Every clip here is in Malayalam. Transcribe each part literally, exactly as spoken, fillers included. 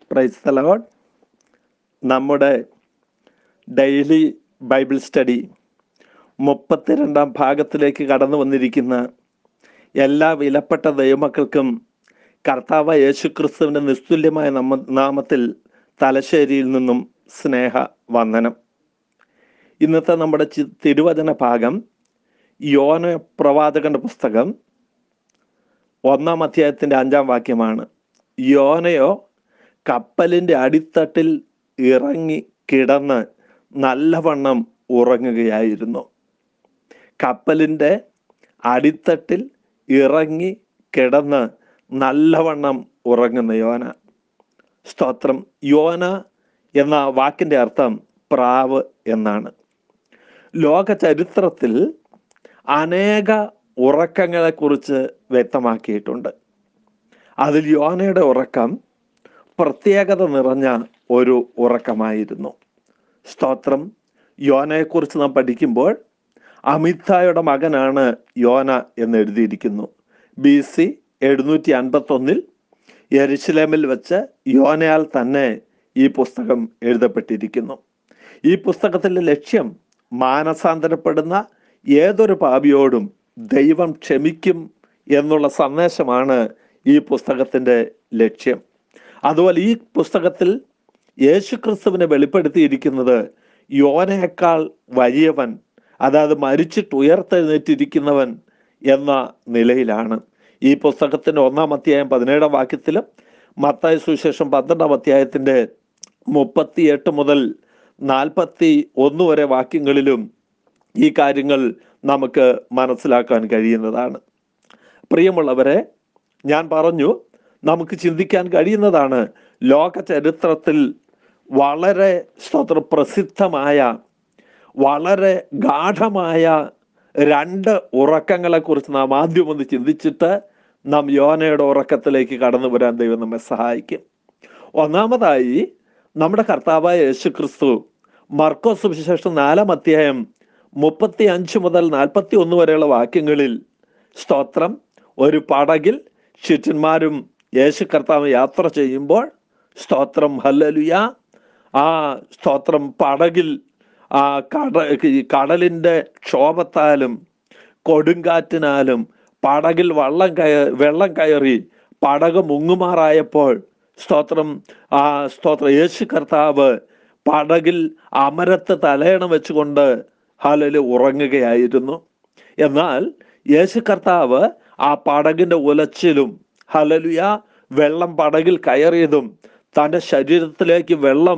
Price the Lord. നമ്മുടെ ഡെയിലി ബൈബിൾ സ്റ്റഡി മുപ്പത്തിരണ്ടാം ഭാഗത്തിലേക്ക് കടന്നു വന്നിരിക്കുന്ന എല്ലാ വിലപ്പെട്ട ദൈവമക്കൾക്കും കർത്താവ് യേശുക്രിസ്തുവിൻ്റെ നിസ്തുല്യമായ നമ്മ നാമത്തിൽ തലശ്ശേരിയിൽ നിന്നും സ്നേഹ വന്ദനം. ഇന്നത്തെ നമ്മുടെ ചി തിരുവചന ഭാഗം യോന പ്രവാചകന്റെ പുസ്തകം ഒന്നാം അധ്യായത്തിൻ്റെ അഞ്ചാം വാക്യമാണ്. യോനയോ കപ്പലിൻ്റെ അടിത്തട്ടിൽ ഇറങ്ങി കിടന്ന് നല്ലവണ്ണം ഉറങ്ങുകയായിരുന്നു. കപ്പലിൻ്റെ അടിത്തട്ടിൽ ഇറങ്ങി കിടന്ന് നല്ലവണ്ണം ഉറങ്ങുന്ന യോന. സ്തോത്രം. യോന എന്ന വാക്കിൻ്റെ അർത്ഥം പ്രാവ് എന്നാണ്. ലോക ചരിത്രത്തിൽ അനേക ഉറക്കങ്ങളെക്കുറിച്ച് വ്യക്തമാക്കിയിട്ടുണ്ട്. അതിൽ യോനയുടെ ഉറക്കം പ്രത്യേകത നിറഞ്ഞ ഒരു ഉറക്കമായിരുന്നു. സ്തോത്രം. യോനയെക്കുറിച്ച് നാം പഠിക്കുമ്പോൾ അമിത്തായുടെ മകനാണ് യോന എന്ന് എഴുതിയിരിക്കുന്നു. ബി സി എഴുന്നൂറ്റി അൻപത്തൊന്നിൽ യെരുശലേമിൽ വെച്ച് യോനയാൽ തന്നെ ഈ പുസ്തകം എഴുതപ്പെട്ടിരിക്കുന്നു. ഈ പുസ്തകത്തിൻ്റെ ലക്ഷ്യം മാനസാന്തരപ്പെടുന്ന ഏതൊരു പാപിയോടും ദൈവം ക്ഷമിക്കും എന്നുള്ള സന്ദേശമാണ് ഈ പുസ്തകത്തിൻ്റെ ലക്ഷ്യം. അതുപോലെ ഈ പുസ്തകത്തിൽ യേശുക്രിസ്തുവിനെ വെളിപ്പെടുത്തിയിരിക്കുന്നത് യോനയേക്കാൾ വലിയവൻ, അതായത് മരിച്ചിട്ട് ഉയർത്തെഴുന്നേറ്റിരിക്കുന്നവൻ എന്ന നിലയിലാണ്. ഈ പുസ്തകത്തിൻ്റെ ഒന്നാം അധ്യായം പതിനേഴാം വാക്യത്തിലും മത്തായി സുവിശേഷം പന്ത്രണ്ടാം അധ്യായത്തിൻ്റെ മുപ്പത്തി എട്ട് മുതൽ നാൽപ്പത്തി ഒന്ന് വരെ വാക്യങ്ങളിലും ഈ കാര്യങ്ങൾ നമുക്ക് മനസ്സിലാക്കാൻ കഴിയുന്നതാണ്. പ്രിയമുള്ളവരെ, ഞാൻ പറഞ്ഞു, നമുക്ക് ചിന്തിക്കാൻ കഴിയുന്നതാണ് ലോക ചരിത്രത്തിൽ വളരെ സ്തോത്ര പ്രസിദ്ധമായ വളരെ ഗാഠമായ രണ്ട് ഉറക്കങ്ങളെക്കുറിച്ച് നാം ആദ്യം ഒന്ന് ചിന്തിച്ചിട്ട് നാം യോനയുടെ ഉറക്കത്തിലേക്ക് കടന്നു വരാൻ ദൈവം നമ്മെ സഹായിക്കും. ഒന്നാമതായി, നമ്മുടെ കർത്താവായ യേശുക്രിസ്തു മർക്കോസ് സുവിശേഷം നാലാം അധ്യായം മുപ്പത്തി അഞ്ച് മുതൽ നാൽപ്പത്തി ഒന്ന് വരെയുള്ള വാക്യങ്ങളിൽ സ്തോത്രം ഒരു പടകിൽ ശിഷ്യന്മാരും യേശു കർത്താവ് യാത്ര ചെയ്യുമ്പോൾ സ്തോത്രം ഹല്ലേലൂയ, ആ സ്തോത്രം പടകിൽ ആ കട കടലിൻ്റെ ക്ഷോഭത്താലും കൊടുങ്കാറ്റിനാലും പടകിൽ വള്ളം കയ വെള്ളം കയറി പടക് മുങ്ങുമാറായപ്പോൾ സ്തോത്രം ആ സ്തോത്രം യേശു കർത്താവ് പടകിൽ അമരത്ത് തലയണം വെച്ചുകൊണ്ട് ഹല്ലേലൂയ ഉറങ്ങുകയായിരുന്നു. എന്നാൽ യേശു കർത്താവ് ആ പടകിൻ്റെ ഉലച്ചിലും ഹല്ലേലൂയ വെള്ളം പടകിൽ കയറിയതും തൻ്റെ ശരീരത്തിലേക്ക് വെള്ളം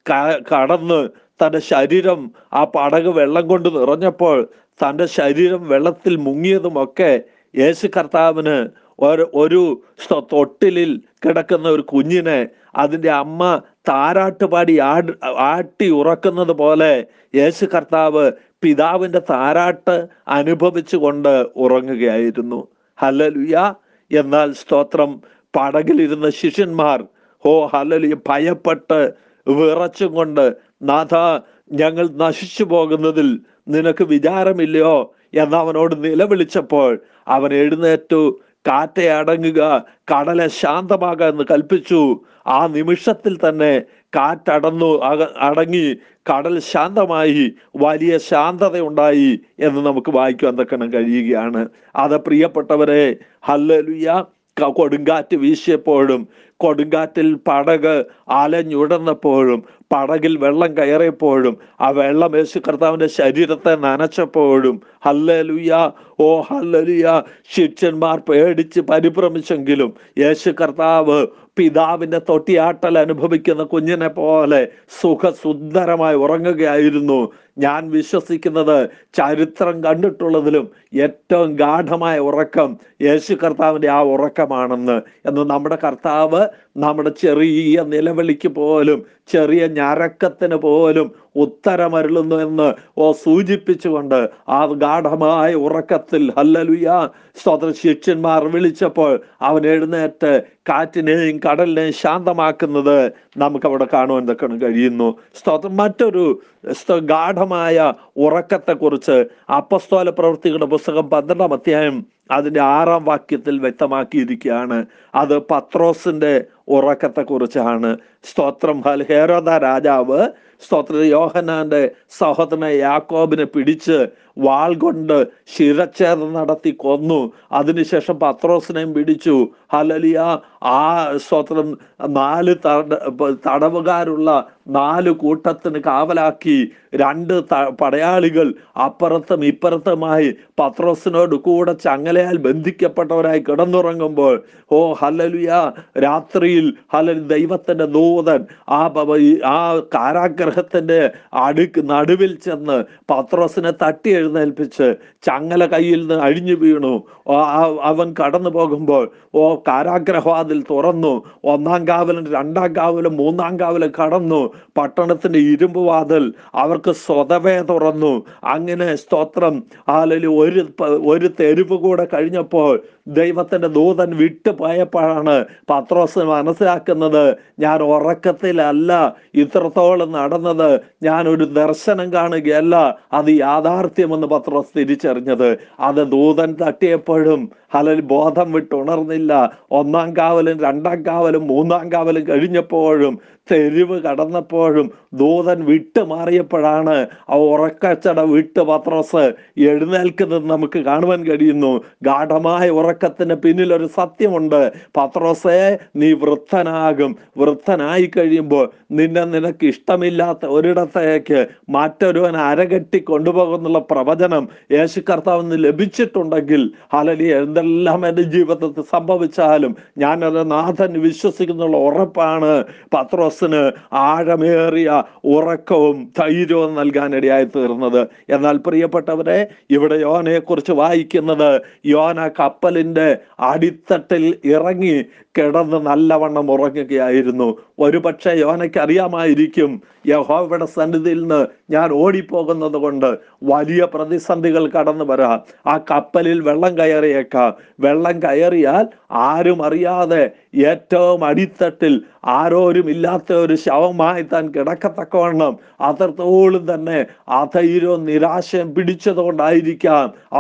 കടന്ന് തൻ്റെ ശരീരം ആ പടക് വെള്ളം കൊണ്ട് നിറഞ്ഞപ്പോൾ തൻ്റെ ശരീരം വെള്ളത്തിൽ മുങ്ങിയതുമൊക്കെ യേശു കർത്താവിന് ഒരു ഒരു തൊട്ടിലിൽ കിടക്കുന്ന ഒരു കുഞ്ഞിനെ അതിൻ്റെ അമ്മ താരാട്ടുപാടി ആട് ആട്ടി ഉറക്കുന്നത് പോലെ യേശു കർത്താവ് പിതാവിൻ്റെ താരാട്ട് അനുഭവിച്ചു കൊണ്ട് ഉറങ്ങുകയായിരുന്നു. ഹല്ലേലൂയ. എന്നാൽ സ്തോത്രം പടകിലിരുന്ന ശിഷ്യന്മാർ ഓ ഹല്ലേലൂയ ഭയപ്പെട്ട് വിറച്ചും കൊണ്ട്, നാഥ, ഞങ്ങൾ നശിച്ചു പോകുന്നതിൽ നിനക്ക് വിചാരമില്ലയോ എന്ന് അവനോട് നിലവിളിച്ചപ്പോൾ അവൻ എഴുന്നേറ്റു, കാറ്റെ അടങ്ങുക, കടലെ ശാന്തമാകുക എന്ന് കൽപ്പിച്ചു. ആ നിമിഷത്തിൽ തന്നെ കാറ്റടന്നു അടങ്ങി കടൽ ശാന്തമായി, വലിയ ശാന്തത ഉണ്ടായി എന്ന് നമുക്ക് വായിക്കുവാൻ തക്കണം കഴിയുകയാണ്. അത് പ്രിയപ്പെട്ടവരെ, ഹല്ലേലൂയ, കൊടുങ്കാറ്റ് വീശിയപ്പോഴും കൊടുങ്കാറ്റിൽ പടക് അലഞ്ഞുടന്നപ്പോഴും പടകിൽ വെള്ളം കയറിയപ്പോഴും ആ വെള്ളം യേശു കർത്താവിൻ്റെ ശരീരത്തെ നനച്ചപ്പോഴും ഹല്ലേലൂയ, ഓ ഹല്ലേലൂയ, ശിഷ്യന്മാർ പേടിച്ച് പരിഭ്രമിച്ചെങ്കിലും യേശു കർത്താവ് പിതാവിൻ്റെ തൊട്ടിയാട്ടൽ അനുഭവിക്കുന്ന കുഞ്ഞിനെ പോലെ സുഖസുന്ദരമായി ഉറങ്ങുകയായിരുന്നു. ഞാൻ വിശ്വസിക്കുന്നത് ചരിത്രം കണ്ടിട്ടുള്ളതിലും ഏറ്റവും ഗാഠമായ ഉറക്കം യേശു കർത്താവിൻ്റെ ആ ഉറക്കമാണെന്ന്. എന്ന് നമ്മുടെ കർത്താവ് നമ്മുടെ ചെറിയ നിലവിളിക്ക് പോലും ചെറിയ ഞരക്കത്തിന് പോലും ഉത്തരമരുളുന്നു എന്ന് ഓ സൂചിപ്പിച്ചുകൊണ്ട് ആ ഗാഠമായ ഉറക്കത്തിൽ ഹല്ലേലൂയ സ്തോത്ര ശിഷ്യന്മാർ വിളിച്ചപ്പോൾ അവൻ എഴുന്നേറ്റ് കാറ്റിനെയും കടലിനെയും ശാന്തമാക്കുന്നത് നമുക്കവിടെ കാണുവാൻ തക്കണം കഴിയുന്നു. സ്തോത്രം. മറ്റൊരു ഗാഠമായ ഉറക്കത്തെക്കുറിച്ച് അപ്പസ്തോല പ്രവൃത്തികളുടെ പുസ്തകം പന്ത്രണ്ടാം അധ്യായം അതിൻ്റെ ആറാം വാക്യത്തിൽ വ്യക്തമാക്കിയിരിക്കുകയാണ്. അത് പത്രോസിന്റെ ഉറക്കത്തെക്കുറിച്ചാണ്. സ്തോത്രം. ഹേരോദ രാജാവ് സ്തോത്ര യോഹന്നാന്റെ സഹോദരനെ യാക്കോബിനെ പിടിച്ച് വാൾ കൊണ്ട് ശിരച്ഛേദം നടത്തി കൊന്നു. അതിനുശേഷം പത്രോസിനെയും പിടിച്ചു. ഹല്ലേലൂയ. ആ സ്തോത്രം നാല് തടവുകാരുള്ള നാല് കൂട്ടത്തിന് കാവലാക്കി രണ്ട് പടയാളികൾ അപ്പുറത്തും ഇപ്പുറത്തുമായി പത്രോസിനോട് കൂടെ ചങ്ങലയാൽ ബന്ധിക്കപ്പെട്ടവരായി കിടന്നുറങ്ങുമ്പോൾ, ഓ ഹല്ലേലൂയ, രാത്രിയിൽ ഹല്ലേലൂയ ദൈവത്തിന്റെ ദൂതൻ ആ ആ കാരാഗ്രഹത്തിന്റെ അടുക്ക് നടുവിൽ ചെന്ന് പത്രോസിനെ തട്ടി എഴുന്നേൽപ്പിച്ച് ചങ്ങല കയ്യിൽ നിന്ന് അഴിഞ്ഞു വീണു. അവൻ കടന്നു പോകുമ്പോൾ ഓ കാരാഗ്രഹവാതിൽ തുറന്നു. ഒന്നാം കാവലും രണ്ടാം കാവലും മൂന്നാം കാവലും കടന്നു. പട്ടണത്തിന്റെ ഇരുമ്പ് വാതിൽ അവർക്ക് സ്വതവേ തുറന്നു. അങ്ങനെ സ്തോത്രം ഹല്ലേലൂയ ഒരു ഒരു തെരുവ് കൂടെ കഴിഞ്ഞപ്പോൾ ദൈവത്തിന്റെ ദൂതൻ വിട്ടു പോയപ്പോഴാണ് പത്രോസ് മനസ്സിലാക്കുന്നത്, ഞാൻ ഉറക്കത്തിലല്ല ഇത്രത്തോളം നടന്നത്, ഞാൻ ഒരു ദർശനം കാണുകയല്ല, അത് യാഥാർത്ഥ്യമെന്ന് പത്രോസ് തിരിച്ചറിഞ്ഞത്. അത് ദൂതൻ തട്ടിയപ്പോഴും ഹല്ലേലൂയ ബോധം വിട്ടുണർന്നില്ല. ഒന്നാം കാവലും രണ്ടാം കാവലും മൂന്നാം കാവലും കഴിഞ്ഞപ്പോഴും തെരുവ് കടന്നപ്പോഴും ദൂതൻ വിട്ടു മാറിയപ്പോഴാണ് ആ ഉറക്കച്ചട വിട്ട് പത്രോസ് എഴുന്നേൽക്കുന്നത് നമുക്ക് കാണുവാൻ കഴിയുന്നു. ഗാഠമായ ഉറക്കത്തിന് പിന്നിൽ ഒരു സത്യമുണ്ട്. പത്രോസേ, നീ വൃദ്ധനാകും. വൃദ്ധനായി കഴിയുമ്പോൾ നിന്നെ നിനക്ക് ഇഷ്ടമില്ലാത്ത ഒരിടത്തേക്ക് മറ്റൊരുവൻ അരകെട്ടി കൊണ്ടുപോകുന്നുള്ള പ്രവചനം യേശു കർത്താവിന് ലഭിച്ചിട്ടുണ്ടെങ്കിൽ ഹല്ലേലൂയ എന്തെല്ലാം എൻ്റെ ജീവിതത്തിൽ സംഭവിച്ചാലും ഞാനത് നാഥൻ വിശ്വസിക്കുന്നുള്ള ഉറപ്പാണ് പത്രോസ് ആഴമേറിയ ഉറക്കവും ധൈര്യവും നൽകാനിടയായി തീർന്നത്. എന്നാൽ പ്രിയപ്പെട്ടവരെ, ഇവിടെ യോനയെ കുറിച്ച് വായിക്കുന്നത്, യോന കപ്പലിന്റെ അടിത്തട്ടിൽ ഇറങ്ങി കിടന്ന് നല്ലവണ്ണം ഉറങ്ങുകയായിരുന്നു. ഒരുപക്ഷെ യോനയ്ക്ക് അറിയാമായിരിക്കും, യഹോവയുടെ സന്നിധിയിൽ നിന്ന് ഞാൻ ഓടിപ്പോകുന്നത് കൊണ്ട് വലിയ പ്രതിസന്ധികൾ കടന്നു വരാം. ആ കപ്പലിൽ വെള്ളം കയറിയേക്കാം. വെള്ളം കയറിയാൽ ആരും അറിയാതെ ഏറ്റവും അടിത്തട്ടിൽ ആരോരും ഇല്ലാത്ത ഒരു ശവമായി താൻ കിടക്കത്തക്കവണ്ണം അത്രത്തോളം തന്നെ അധൈര്യവും നിരാശയും പിടിച്ചതുകൊണ്ടായിരിക്കാം ആ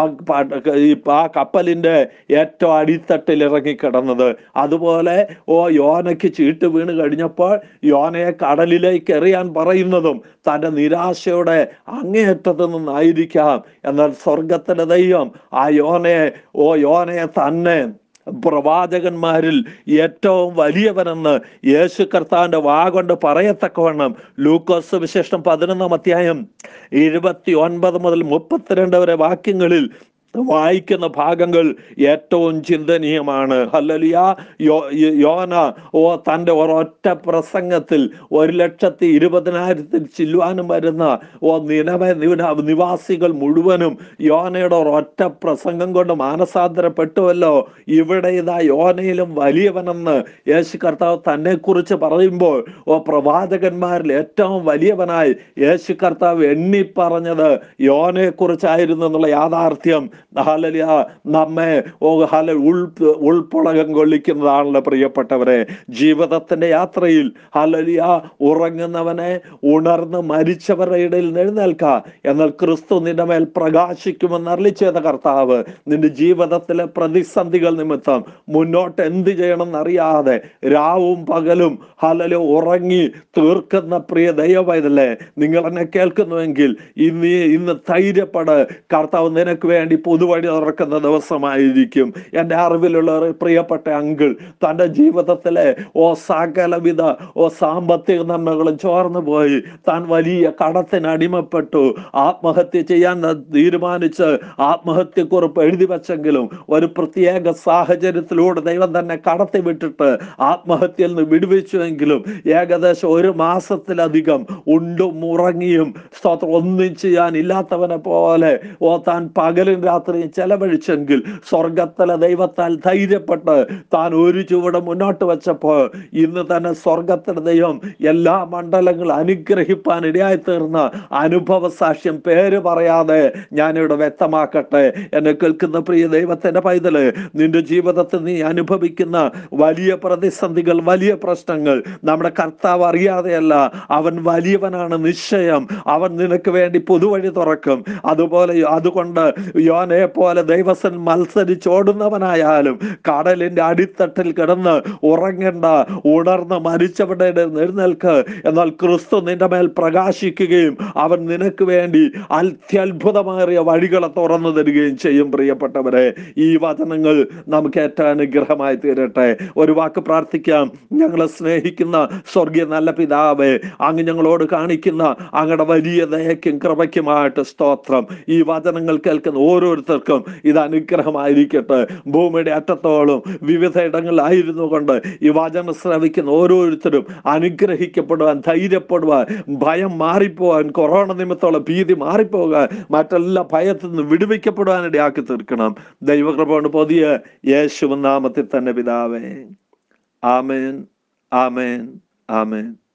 ആ കപ്പലിന്റെ ഏറ്റവും അടിത്തട്ടിൽ ഇറങ്ങിക്കിടന്നത്. അതുപോലെ ഓ യോനയ്ക്ക് ചീട്ട് വീണ് കഴിഞ്ഞപ്പോൾ യോനയെ കടലിലേക്ക് എറിയാൻ പറയുന്നതും തൻ്റെ നിരാശയുടെ അങ്ങേയറ്റത്തു നിന്നായിരിക്കാം. എന്നാൽ സ്വർഗത്തിലെ ദൈവം ആ യോനയെ ഓ യോനയെ തന്നെ പ്രവാചകന്മാരിൽ ഏറ്റവും വലിയവനെന്ന് യേശു കർത്താവിന്റെ വാ കൊണ്ട് പറയത്തക്കവണ്ണം ലൂക്കോസ് സുവിശേഷം പതിനൊന്നാം അധ്യായം ഇരുപത്തി ഒൻപത് മുതൽ മുപ്പത്തിരണ്ട് വരെ വാക്യങ്ങളിൽ വായിക്കുന്ന ഭാഗങ്ങൾ ഏറ്റവും ചിന്തനീയമാണ്. ഹല്ലേലൂയ. യോ യോന ഓ തൻ്റെ ഒരൊറ്റ പ്രസംഗത്തിൽ ഒരു ലക്ഷത്തി ഇരുപതിനായിരത്തിൽ ചില്ലുവാനും വരുന്ന ഓ നിലവെ നിവാസികൾ മുഴുവനും യോനയുടെ ഒരൊറ്റ പ്രസംഗം കൊണ്ട് മാനസാന്തരപ്പെട്ടുവല്ലോ. ഇവിടെ ഇതാ യോനയിലും വലിയവനെന്ന് യേശു കർത്താവ് തന്നെ കുറിച്ച് പറയുമ്പോൾ ഓ പ്രവാചകന്മാരിൽ ഏറ്റവും വലിയവനായി യേശു കർത്താവ് എണ്ണി പറഞ്ഞത് യോനയെ കുറിച്ചായിരുന്നു എന്നുള്ള യാഥാർത്ഥ്യം ഹല്ലേലൂയ നമ്മെ ഓ ഹല ഉൾ ഉൾപ്പുളകം കൊള്ളിക്കുന്നതാണല്ലോ പ്രിയപ്പെട്ടവരെ. ജീവിതത്തിന്റെ യാത്രയിൽ ഹല്ലേലൂയ ഉറങ്ങുന്നവനെ ഉണർന്ന് മരിച്ചവരുടെ ഇടയിൽ എഴുന്നേൽക്ക, എന്നാൽ ക്രിസ്തു നിന്റെ മേൽ പ്രകാശിക്കുമെന്ന് അരുളിച്ചെയ്ത കർത്താവ് നിന്റെ ജീവിതത്തിലെ പ്രതിസന്ധികൾ നിമിത്തം മുന്നോട്ട് എന്ത് ചെയ്യണമെന്നറിയാതെ രാവും പകലും ഹല്ലേലൂയ ഉറങ്ങി തീർക്കുന്ന പ്രിയ ദൈവമൈതലേ, നിങ്ങൾ എന്നെ കേൾക്കുന്നുവെങ്കിൽ ഇന്ന് ഇന്ന് ധൈര്യപ്പെട്. കർത്താവ് നിനക്ക് വേണ്ടി പുതുവഴി തുറക്കുന്ന ദിവസമായിരിക്കും. എൻ്റെ അറിവിലുള്ള പ്രിയപ്പെട്ട അങ്കിൾ തൻ്റെ ജീവിതത്തിലെ ഓ സകലവിധ ഓ സാമ്പത്തിക നന്മകളും ചോർന്നു പോയി താൻ വലിയ കടത്തിന് അടിമപ്പെട്ടു. ആത്മഹത്യ ചെയ്യാൻ തീരുമാനിച്ച് ആത്മഹത്യക്കുറിപ്പ് എഴുതി വെച്ചെങ്കിലും ഒരു പ്രത്യേക സാഹചര്യത്തിലൂടെ ദൈവം തന്നെ കടത്തി വിട്ടിട്ട് ആത്മഹത്യയിൽ നിന്ന് വിടുവിച്ചുവെങ്കിലും ഏകദേശം ഒരു മാസത്തിലധികം ഉണ്ടും ഉറങ്ങിയും സ്തോത്രം ഒന്നും ചെയ്യാൻ ഇല്ലാത്തവനെ പോലെ ഓ താൻ പകലും രാത്രിയും ചെലവഴിച്ചെങ്കിൽ സ്വർഗത്തിലെ ദൈവത്താൽ ധൈര്യപ്പെട്ട് താൻ ഒരു ചുവട് മുന്നോട്ട് വെച്ചപ്പോൾ ഇന്ന് തന്നെ സ്വർഗത്തിലെ ദൈവം എല്ലാ മണ്ഡലങ്ങളും അനുഗ്രഹിപ്പാൻ ഇടയായി തീർന്ന അനുഭവ സാക്ഷ്യം പേര് പറയാതെ ഞാനിവിടെ വ്യക്തമാക്കട്ടെ. എന്നെ കേൾക്കുന്ന പ്രിയ ദൈവത്തിന്റെ പൈതല്, നിന്റെ ജീവിതത്തിൽ നീ അനുഭവിക്കുന്ന വലിയ പ്രതിസന്ധികൾ, വലിയ പ്രശ്നങ്ങൾ നമ്മുടെ കർത്താവ് അറിയാതെയല്ല. അവൻ വലിയവനാണ് നിശ്ചയം. അവൻ നിനക്ക് വേണ്ടി പുതുവഴി തുറക്കും. അതുപോലെ അതുകൊണ്ട് യോന യോനെ പോലെ ദൈവസൻ മത്സരിച്ചോടുന്നവനായാലും കടലിന്റെ അടിത്തട്ടിൽ കിടന്ന് ഉറങ്ങേണ്ട, ഉണർന്ന് മരിച്ചവരുടെ എഴുന്നേൽക്ക്, എന്നാൽ ക്രിസ്തു നിന്റെ മേൽ പ്രകാശിക്കുകയും അവൻ നിനക്ക് വേണ്ടി അത്യത്ഭുതമേറിയ വഴികളെ തുറന്നു തരികയും ചെയ്യും. പ്രിയപ്പെട്ടവരെ, ഈ വചനങ്ങൾ നമുക്ക് ഏറ്റവും അനുഗ്രഹമായി തീരട്ടെ. ഒരു വാക്ക് പ്രാർത്ഥിക്കാം. ഞങ്ങളെ സ്നേഹിക്കുന്ന സ്വർഗീയ നല്ല പിതാവേ, അങ്ങ് ഞങ്ങളോട് കാണിക്കുന്ന അങ്ങയുടെ വലിയ ദയയ്ക്കും കൃപയ്ക്കുമായിട്ട് സ്തോത്രം. ഈ വചനങ്ങൾ കേൾക്കുന്ന ഓരോരുത്തർക്കും ഇത് അനുഗ്രഹമായിരിക്കട്ടെ. ഭൂമിയുടെ അറ്റത്തോളം വിവിധ ഇടങ്ങളിലായിരുന്നു കൊണ്ട് ഈ വചനം ശ്രവിക്കുന്ന ഓരോരുത്തരും അനുഗ്രഹിക്കപ്പെടുവാൻ, ധൈര്യപ്പെടുവാൻ, ഭയം മാറിപ്പോവാൻ, കൊറോണ നിമിത്തമുള്ള ഭീതി മാറിപ്പോകാൻ, മറ്റെല്ലാ ഭയത്തിൽ നിന്ന് വിടുവിക്കപ്പെടുവാൻ ഇടയാക്കി തീർക്കണം. ദൈവകൃപ കൊണ്ട് പുതിയ യേശുവിൻ നാമത്തിൽ തന്നെ പിതാവേ. ആമേൻ, ആമേൻ, ആമേൻ.